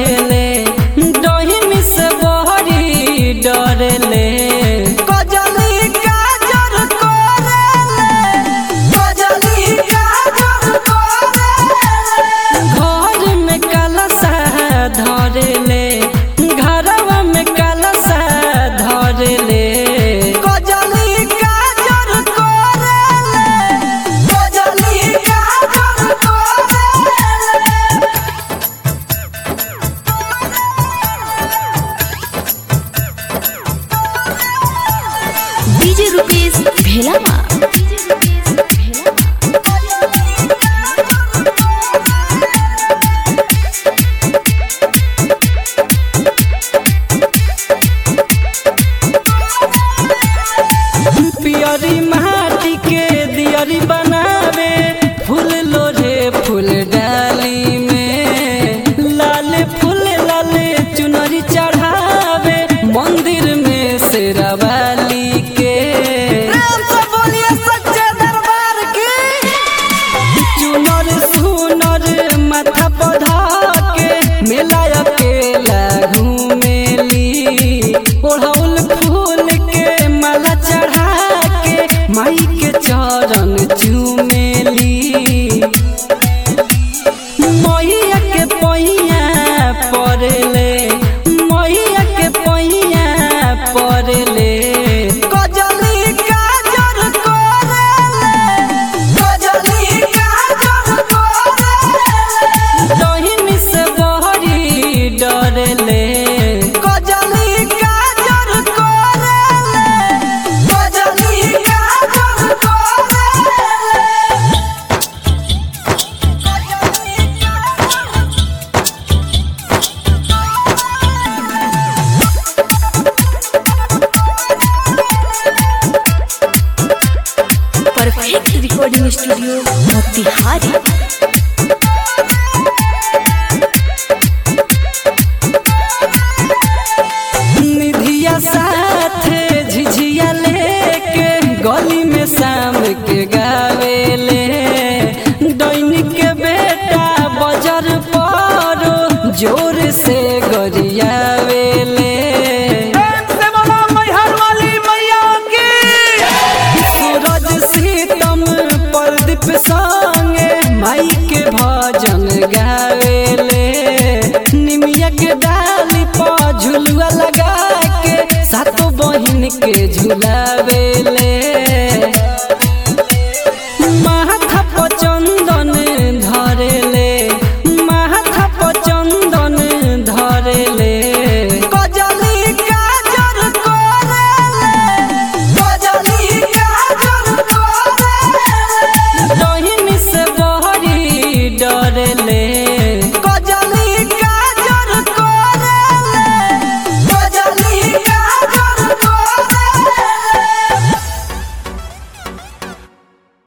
करेले डोहिनी से बहरी डरेले कजली काजर करेले कजली काजर करेले घर में कलशा धरेले घरवा में कलशा धरेले कजली काजर करेले कजली काजर करेले डीजे रुपेश भेलामा पियरी माटी के दियरी बनावे फूल लोढ़े फूल डाली में लाल फूल लाल चुनरी चढ़ावे मंदिर में शेरावाली के बोलिए सच्चे दरबार की चुनर सुनर माथा पधा के मेला अकेला घूमेली ओढ़ौल फूल के माला चढ़ा के माई के चरण चूमेली मैया के पैया पड़ले मैया के पैया पड़ले कजली काजर करेले कजली काजर करेले डोहिनी से बहरी डरेले कजली काजर करेले कजली काजर करेले परफेक्ट रिकॉर्डिंग स्टूडियो मोतिहारी। निधिया साथे झिझिया लेके गली में शाम के गावेले दैनी के बेटा बजर पर जोर से गरियावेले सूरज सीतम प्रदीप संगे माई के भजन गावेले निमिया के डाली पर झुलुआ लगा के सातों बहिन के झुलावेले।